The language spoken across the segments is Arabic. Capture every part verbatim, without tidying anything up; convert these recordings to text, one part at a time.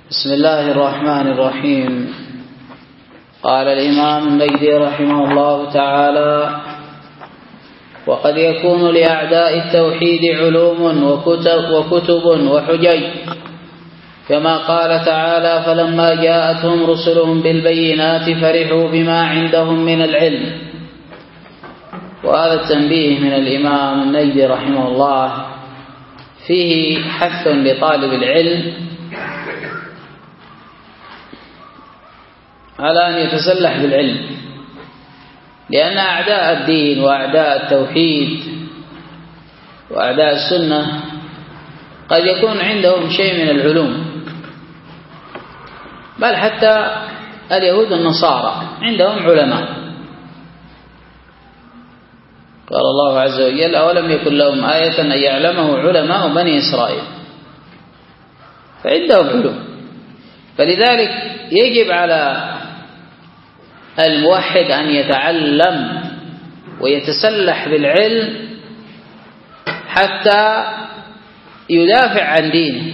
بسم الله الرحمن الرحيم. قال الإمام النجدي رحمه الله تعالى: وقد يكون لأعداء التوحيد علوم وكتب, وكتب وحجج، كما قال تعالى: فلما جاءتهم رسلهم بالبينات فرحوا بما عندهم من العلم. وهذا التنبيه من الإمام النجدي رحمه الله فيه حث لطالب العلم على أن يتسلح بالعلم، لأن أعداء الدين وأعداء التوحيد وأعداء السنة قد يكون عندهم شيء من العلوم، بل حتى اليهود والنصارى عندهم علماء. قال الله عز وجل: أولم يكن لهم آية أن يعلمه علماء بني إسرائيل. فعندهم علوم، فلذلك يجب على الموحد أن يتعلم ويتسلح بالعلم حتى يدافع عن دينه،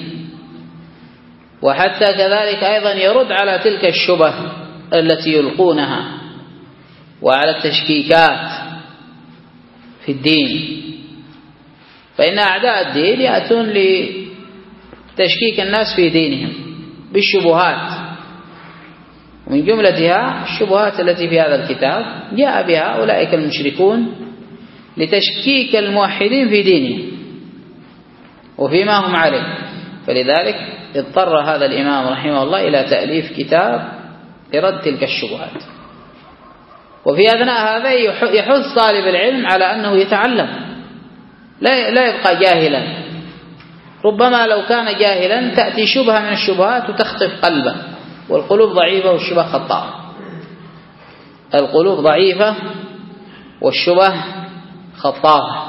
وحتى كذلك أيضا يرد على تلك الشبه التي يلقونها وعلى التشكيكات في الدين. فإن أعداء الدين يأتون لتشكيك الناس في دينهم بالشبهات، ومن جملتها الشبهات التي في هذا الكتاب جاء بها أولئك المشركون لتشكيك الموحدين في دينهم وفيما هم عليه. فلذلك اضطر هذا الإمام رحمه الله إلى تأليف كتاب لرد تلك الشبهات. وفي أثناء هذا يحث طالب العلم على أنه يتعلم، لا لا يبقى جاهلا. ربما لو كان جاهلا تأتي شبهة من الشبهات وتخطف قلبه، والقلوب ضعيفة والشبه خطاء. القلوب ضعيفة والشبه خطاء.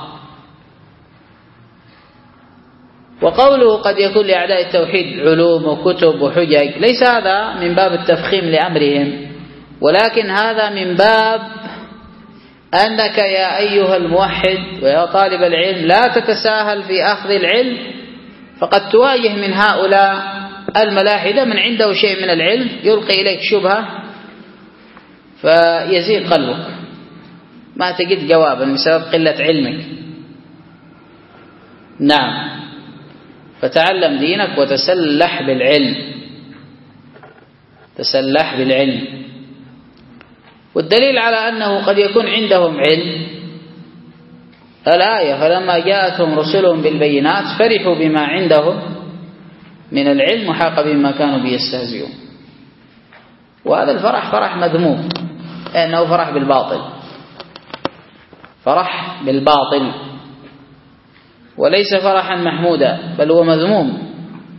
وقوله قد يكون لأعداء التوحيد علوم وكتب وحجج، ليس هذا من باب التفخيم لأمرهم، ولكن هذا من باب أنك يا أيها الموحد ويا طالب العلم لا تتساهل في أخذ العلم، فقد تواجه من هؤلاء الملاحدة من عنده شيء من العلم يلقي إليك شبهة فيزيد قلبك، ما تجد جوابا بسبب قلة علمك. نعم، فتعلم دينك وتسلح بالعلم، تسلح بالعلم. والدليل على أنه قد يكون عندهم علم الآية: فلما جاءتهم رسلهم بالبينات فرحوا بما عندهم من العلم وحاق بما كانوا به يستهزئون. وهذا الفرح فرح مذموم، لأنه فرح بالباطل، فرح بالباطل وليس فرحا محمودا، بل هو مذموم.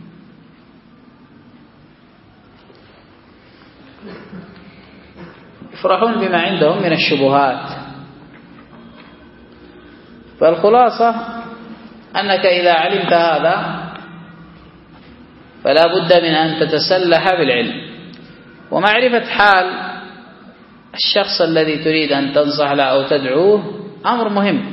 يفرحون بما عندهم من الشبهات. فالخلاصة أنك إذا علمت هذا فلا بد من أن تتسلح بالعلم، ومعرفة حال الشخص الذي تريد أن تنصح له أو تدعوه أمر مهم.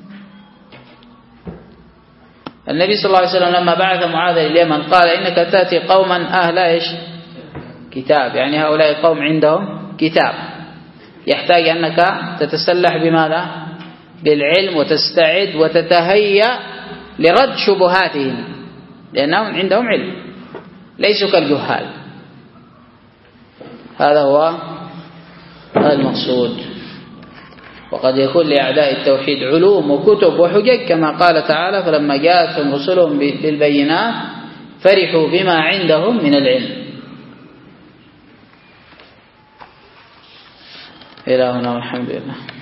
النبي صلى الله عليه وسلم لما بعث معاذ إلى اليمن قال: إنك تأتي قوما أهل إيش؟ كتاب، يعني هؤلاء قوم عندهم كتاب، يحتاج أنك تتسلح بماذا؟ بالعلم، وتستعد وتتهيأ لرد شبهاتهم، لأنهم عندهم علم ليسوا كالجهال. هذا هو المقصود. وقد يكون لأعداء التوحيد علوم وكتب وحجج، كما قال تعالى: فلما جاءتهم رسلهم بالبينات فرحوا بما عندهم من العلم. إلى هنا والحمد لله.